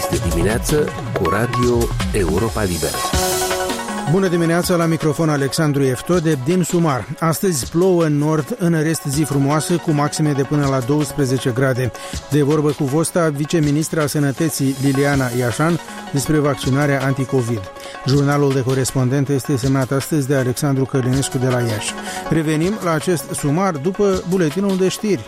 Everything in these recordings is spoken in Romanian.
Este dimineață cu Radio Europa Liberă. Bună dimineața, la microfon Alexandru Eftode din Sumar. Astăzi plouă în nord, în rest zi frumoasă cu maxime de până la 12 grade. De vorbă cu fosta viceministra Sănătății Liliana Iașan despre vaccinarea anticovid. Jurnalul de corespondent este semnat astăzi de Alexandru Călinescu de la Iași. Revenim la acest sumar după buletinul de știri.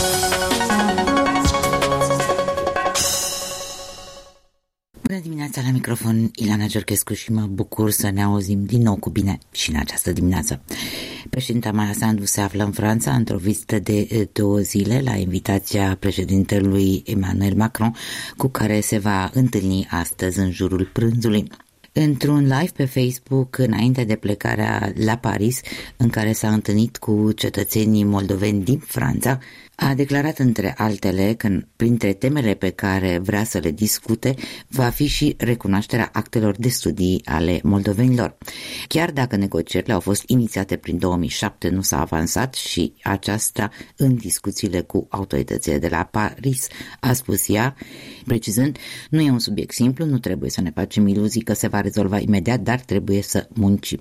Bună dimineața, la microfon Ilana Giorgescu și mă bucur să ne auzim din nou cu bine și în această dimineață. Președinta Maia Sandu se află în Franța într-o vizită de 2 zile la invitația președintelui Emmanuel Macron, cu care se va întâlni astăzi în jurul prânzului. Într-un live pe Facebook, înainte de plecarea la Paris, în care s-a întâlnit cu cetățenii moldoveni din Franța, a declarat între altele că printre temele pe care vrea să le discute va fi și recunoașterea actelor de studii ale moldovenilor. Chiar dacă negocierile au fost inițiate prin 2007, nu s-a avansat și aceasta în discuțiile cu autoritățile de la Paris, a spus ea, precizând, nu e un subiect simplu, nu trebuie să ne facem iluzii că se va rezolva imediat, dar trebuie să muncim.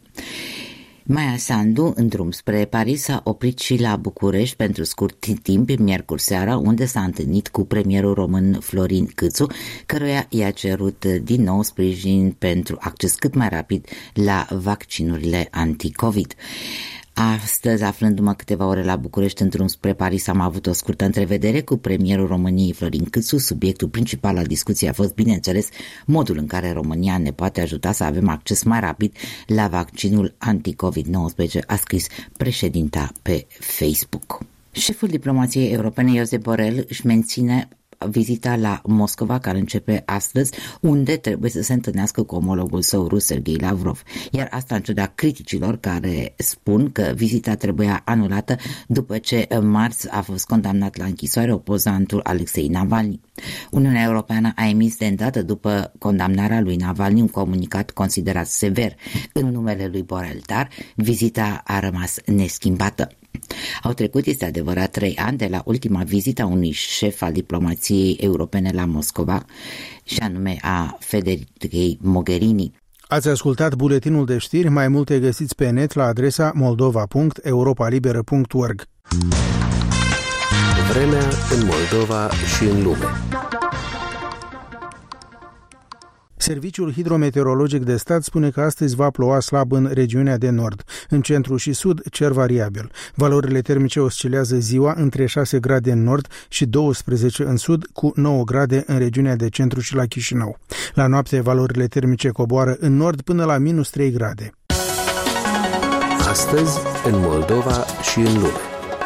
Maia Sandu, în drum spre Paris, s-a oprit și la București pentru scurt timp, miercuri seara, unde s-a întâlnit cu premierul român Florin Câțu, căruia i-a cerut din nou sprijin pentru acces cât mai rapid la vaccinurile anti-COVID. Astăzi, aflându-mă câteva ore la București în drum spre Paris, am avut o scurtă întrevedere cu premierul României Florin Câțu. Subiectul principal al discuției a fost, bineînțeles, modul în care România ne poate ajuta să avem acces mai rapid la vaccinul anti-COVID-19, a scris președinta pe Facebook. Șeful diplomației europene, Josep Borrell, își menține vizita la Moscova, care începe astăzi, unde trebuie să se întâlnească cu omologul său rus, Sergei Lavrov. Iar asta în ciuda criticilor care spun că vizita trebuia anulată după ce în marți a fost condamnat la închisoare opozantul Alexei Navalny. Uniunea Europeană a emis de îndată după condamnarea lui Navalny un comunicat considerat sever în numele lui Borrell, dar vizita a rămas neschimbată. Au trecut, este adevărat, 3 ani de la ultima vizită a unui șef al diplomației europene la Moscova, și anume a Federicei Mogherini. Ați ascultat buletinul de știri, mai multe găsiți pe net la adresa moldova.europalibera.org. Vremea în Moldova și în lume. Serviciul hidrometeorologic de stat spune că astăzi va ploua slab în regiunea de nord. În centru și sud, cer variabil. Valorile termice oscilează ziua între 6 grade în nord și 12 în sud, cu 9 grade în regiunea de centru și la Chișinău. La noapte, valorile termice coboară în nord până la minus 3 grade. Astăzi, în Moldova și în lume.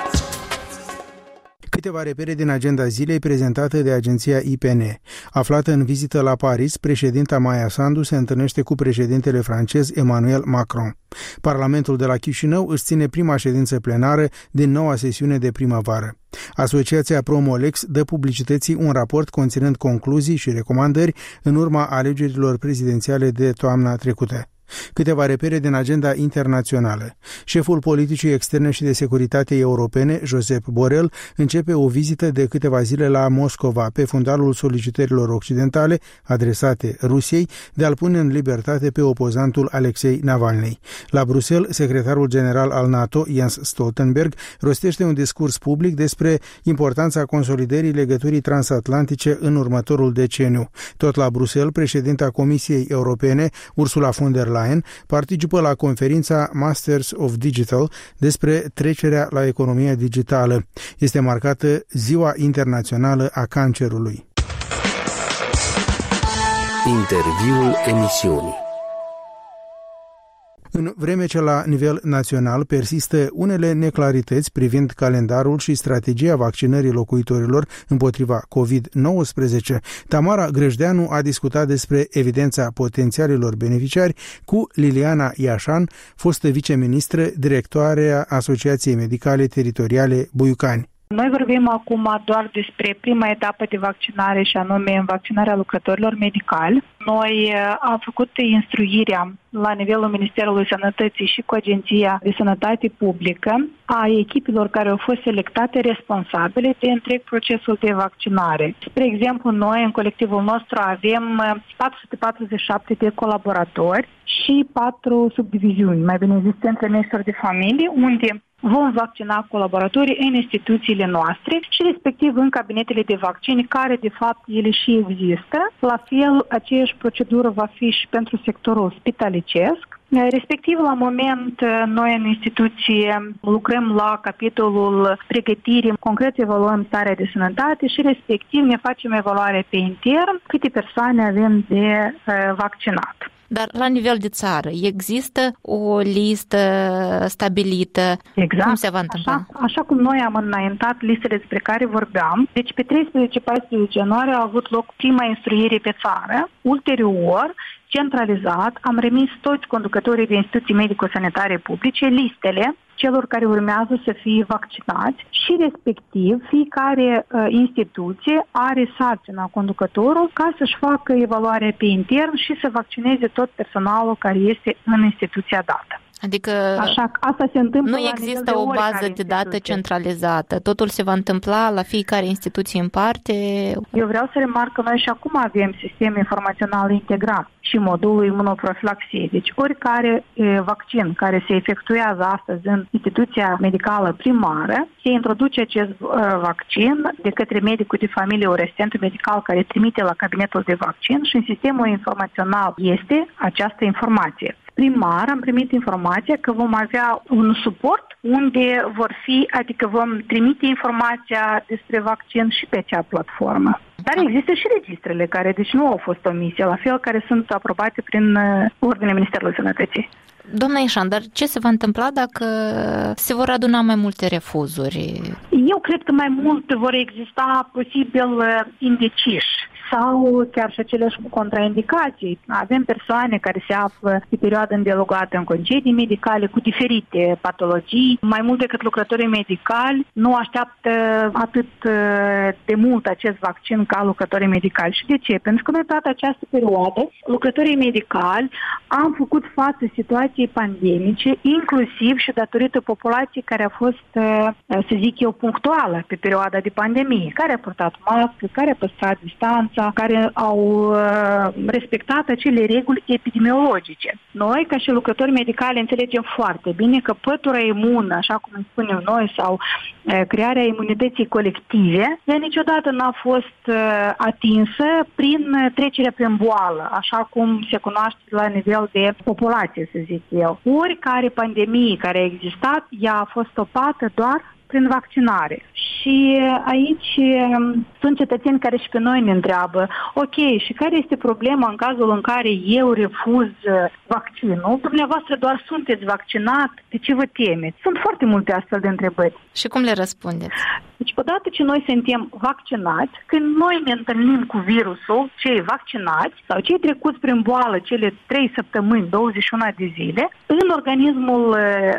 Câteva repere din agenda zilei prezentată de agenția IPN. Aflată în vizită la Paris, președinta Maia Sandu se întâlnește cu președintele francez Emmanuel Macron. Parlamentul de la Chișinău își ține prima ședință plenară din noua sesiune de primăvară. Asociația Promolex dă publicității un raport conținând concluzii și recomandări în urma alegerilor prezidențiale de toamna trecută. Câteva repere din agenda internațională. Șeful politicii externe și de securitate europene, Josep Borrell, începe o vizită de câteva zile la Moscova, pe fundalul solicitărilor occidentale adresate Rusiei de a-l pune în libertate pe opozantul Alexei Navalny. La Bruxelles, secretarul general al NATO, Jens Stoltenberg, rostește un discurs public despre importanța consolidării legăturii transatlantice în următorul deceniu. Tot la Bruxelles, președinta Comisiei Europene, Ursula von der Leyen, participă la conferința Masters of Digital despre trecerea la economia digitală. Este marcată Ziua Internațională a Cancerului. Interviul emisiunii. În vreme ce la nivel național persistă unele neclarități privind calendarul și strategia vaccinării locuitorilor împotriva COVID-19, Tamara Grăjdeanu a discutat despre evidența potențialilor beneficiari cu Liliana Iașan, fostă viceministră, directoarea Asociației Medicale Teritoriale Buiucani. Noi vorbim acum doar despre prima etapă de vaccinare și anume vaccinarea lucrătorilor medicali. Noi am făcut instruirea la nivelul Ministerului Sănătății și cu Agenția de Sănătate Publică a echipelor care au fost selectate responsabile de întreg procesul de vaccinare. Spre exemplu, noi în colectivul nostru avem 447 de colaboratori și 4 subdiviziuni, mai bine zis, centre mixuri de familie, unde vom vaccina colaboratorii în instituțiile noastre și respectiv în cabinetele de vaccin, care de fapt ele și există. La fel, aceeași procedură va fi și pentru sectorul spitalicesc. Respectiv, la moment, noi în instituție lucrăm la capitolul pregătirii, concret evaluăm starea de sănătate și respectiv ne facem evaluare pe intern câte persoane avem de vaccinat. Dar la nivel de țară există o listă stabilită? Exact. Cum se va întâmpla? Așa cum noi am înaintat listele despre care vorbeam, deci pe 13-14 ianuarie a avut loc prima instruire pe țară. Ulterior, centralizat, am remis toți conducătorii de instituții medico-sanitare publice listele celor care urmează să fie vaccinați și respectiv fiecare instituție are sarcina conducătorul ca să-și facă evaluarea pe intern și să vaccineze tot personalul care este în instituția dată. Adică așa, asta se întâmplă, nu există o bază de date centralizată. Totul se va întâmpla la fiecare instituție în parte. Eu vreau să remarc că noi și acum avem sistem informațional integrat și modulul imunoprofilaxie. Deci oricare vaccin care se efectuează astăzi în instituția medicală primară, se introduce acest vaccin de către medicul de familie ori asistentul medical care trimite la cabinetul de vaccin și în sistemul informațional este această informație. Primar am primit informația că vom avea un suport unde adică vom trimite informația despre vaccin și pe acea platformă. Dar există și registrele care deci nu au fost omise, la fel care sunt aprobate prin ordinea Ministerului Sănătății. Doamna Ișan, dar ce se va întâmpla dacă se vor aduna mai multe refuzuri? Eu cred că mai mult vor exista posibil indeciși sau chiar și aceleași cu contraindicații. Avem persoane care se află pe perioadă îndelungată în concedii medicale cu diferite patologii. Mai mult decât lucrătorii medicali nu așteaptă atât de mult acest vaccin ca lucrătorii medicali. Și de ce? Pentru că noi toată această perioadă, lucrătorii medicali am făcut față situației pandemice, inclusiv și datorită populației care a fost, să zic eu, punctuală pe perioada de pandemie, care a purtat mască, care a păstrat distanța, care au respectat acele reguli epidemiologice. Noi, ca și lucrători medicali, înțelegem foarte bine că pătura imună, așa cum îi spunem noi, sau crearea imunității colective, ea niciodată n-a fost atinsă prin trecerea prin boală, așa cum se cunoaște la nivel de populație, să zic eu. Oricare pandemie care a existat, ea a fost stopată doar prin vaccinare. Și aici sunt cetățeni care și pe noi ne întreabă, ok, și care este problema în cazul în care eu refuz vaccinul? Dumneavoastră doar sunteți vaccinat, de ce vă temeți? Sunt foarte multe astfel de întrebări. Și cum le răspundeți? Deci, odată ce noi suntem vaccinați, când noi ne întâlnim cu virusul, cei vaccinați sau cei trecuți prin boală cele 3 săptămâni, 21 de zile, în organismul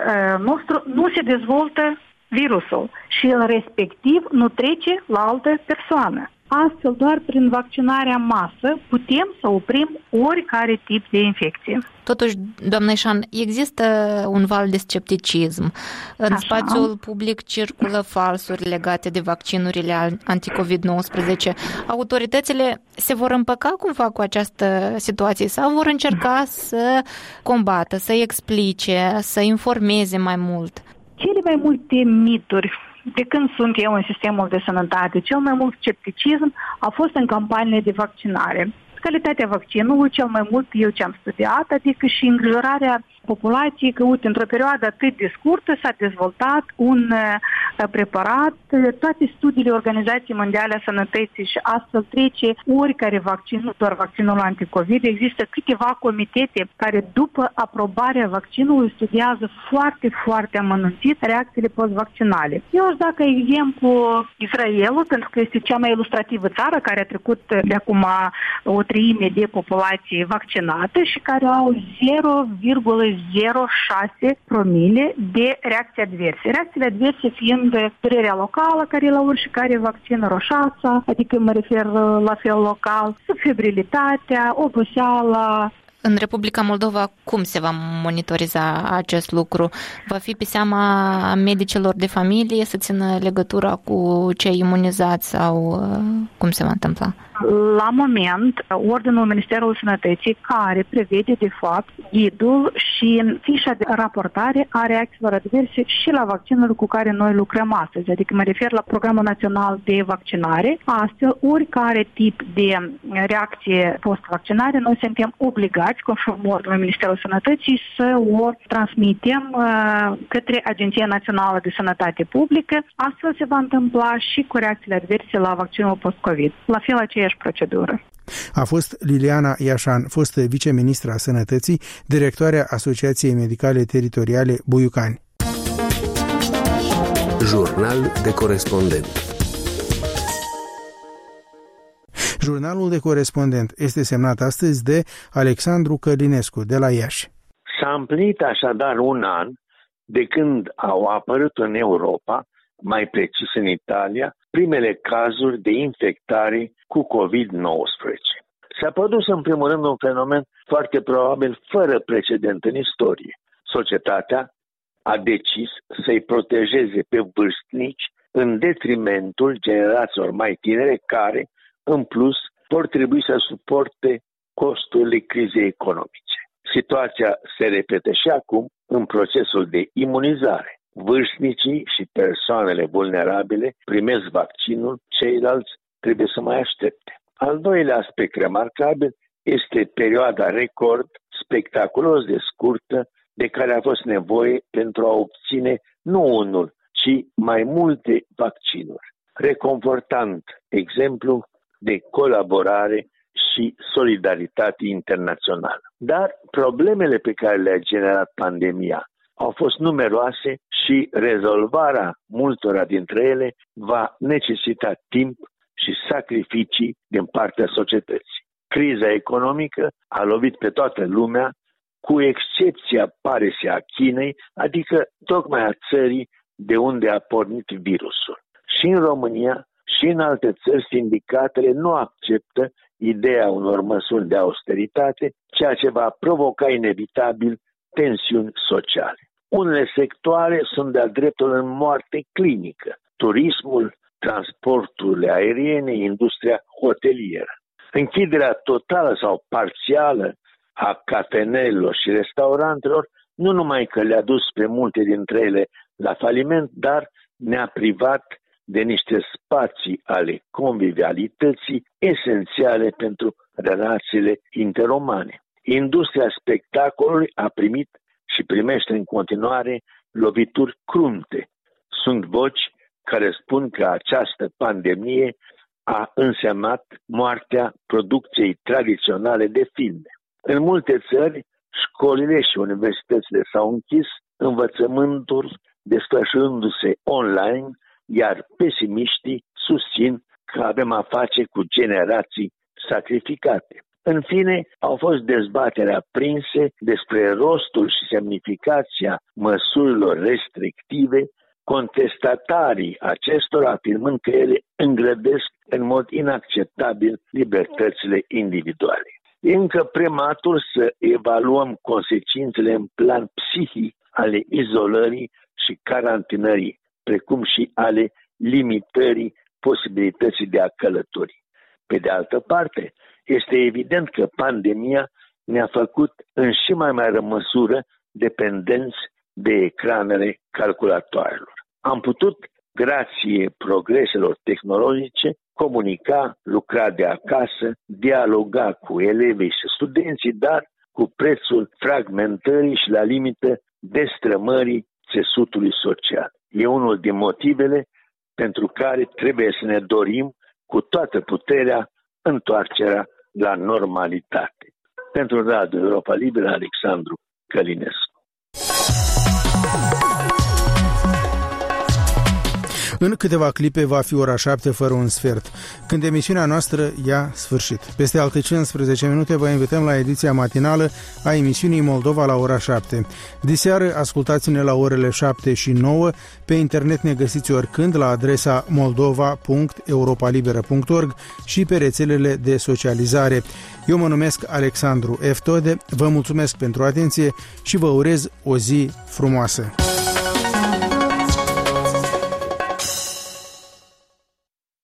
nostru nu se dezvoltă virusul și el respectiv nu trece la altă persoană. Astfel, doar prin vaccinarea în masă putem să oprim oricare tip de infecție. Totuși, doamnă Ișan, există un val de scepticism. În spațiul public circulă falsuri legate de vaccinurile anti-COVID-19. Autoritățile se vor împăca cumva cu această situație sau vor încerca să combată, să explice, să informeze mai mult? Cele mai multe mituri de când sunt eu în sistemul de sănătate, cel mai mult scepticism a fost în campaniile de vaccinare. Calitatea vaccinului, cel mai mult eu ce am studiat, adică și îngrijorarea populației că, uite, într-o perioadă atât de scurtă s-a dezvoltat un preparat, toate studiile Organizației Mondiale a Sănătății și astfel trece oricare vaccin, nu doar vaccinul anticovid. Există câteva comitete care după aprobarea vaccinului studiază foarte, foarte amănunțit reacțiile post-vaccinale. Eu aș da ca exemplu Israelul, pentru că este cea mai ilustrativă țară care a trecut de acum o treime de populație vaccinată și care au 0,0 0,6 promile de reacții adverse. Reacțiile adverse fiind durerea locală care la oricare vaccin, roșața, adică mă refer la fel local, subfebrilitatea, oboseala. În Republica Moldova, cum se va monitoriza acest lucru? Va fi pe seama medicilor de familie să țină legătura cu cei imunizați sau cum se va întâmpla? La moment, Ordinul Ministerului Sănătății, care prevede, de fapt, ghidul și fișa de raportare a reacțiilor adverse și la vaccinurile cu care noi lucrăm astăzi. Adică mă refer la Programul Național de Vaccinare. Astfel, oricare tip de reacție post-vaccinare, noi suntem obligați, conform Ordinului Ministerului Sănătății, să o transmitem către Agenția Națională de Sănătate Publică. Astfel se va întâmpla și cu reacțiile adverse la vaccinul post-COVID. La fel, aceeași procedură. A fost Liliana Iașan, fostă viceministra Sănătății, directoarea Asociației Medicale Teritoriale Buiucani. Jurnal de corespondent. Jurnalul de corespondent este semnat astăzi de Alexandru Călinescu, de la Iași. S-a împlinit așadar un an de când au apărut în Europa, mai precis în Italia, primele cazuri de infectare cu COVID-19. S-a produs în primul rând un fenomen foarte probabil fără precedent în istorie. Societatea a decis să-i protejeze pe vârstnici în detrimentul generațiilor mai tinere care, în plus, vor trebui să suporte costurile crizei economice. Situația se repetă și acum în procesul de imunizare. Vârstnicii și persoanele vulnerabile primesc vaccinul, ceilalți trebuie să mai aștepte. Al doilea aspect remarcabil este perioada record spectaculos de scurtă de care a fost nevoie pentru a obține nu unul, ci mai multe vaccinuri. Reconfortant exemplu de colaborare și solidaritate internațională. Dar problemele pe care le-a generat pandemia au fost numeroase și rezolvarea multora dintre ele va necesita timp și sacrificii din partea societății. Criza economică a lovit pe toată lumea, cu excepția, pare să, a Chinei, adică tocmai a țării de unde a pornit virusul. Și în România și în alte țări, sindicatele nu acceptă ideea unor măsuri de austeritate, ceea ce va provoca inevitabil tensiuni sociale. Unele sectoare sunt de-a dreptul în moarte clinică: turismul, transporturile aeriene, industria hotelieră. Închiderea totală sau parțială a cafenelelor și restaurantelor nu numai că le-a dus pe multe dintre ele la faliment, dar ne-a privat de niște spații ale convivialității esențiale pentru relațiile interumane. Industria spectacolului a primit și primește în continuare lovituri crunte. Sunt voci care spun că această pandemie a însemnat moartea producției tradiționale de filme. În multe țări, școlile și universitățile s-au închis, învățământul desfășurându-se online, iar pesimiștii susțin că avem a face cu generații sacrificate. În fine, au fost dezbateri aprinse despre rostul și semnificația măsurilor restrictive, contestatarii acestora afirmând că ele îngrădesc în mod inacceptabil libertățile individuale. E încă prematur să evaluăm consecințele în plan psihic ale izolării și carantinării, precum și ale limitării posibilității de a călători. Pe de altă parte, este evident că pandemia ne-a făcut în și mai mare măsură dependenți de ecranele calculatoarelor. Am putut, grație progreselor tehnologice, comunica, lucra de acasă, dialoga cu elevii și studenții, dar cu prețul fragmentării și la limită destrămării țesutului social. E unul din motivele pentru care trebuie să ne dorim cu toată puterea întoarcerea la normalitate. Pentru Radio Europa Liberă, Alexandru Călinescu. În câteva clipe va fi ora 7 fără un sfert, când emisiunea noastră ia sfârșit. Peste alte 15 minute vă invităm la ediția matinală a emisiunii Moldova la ora 7. Diseară ascultați-ne la orele 7 și 9. Pe internet ne găsiți oricând la adresa moldova.europalibera.org și pe rețelele de socializare. Eu mă numesc Alexandru F. Tode, vă mulțumesc pentru atenție și vă urez o zi frumoasă.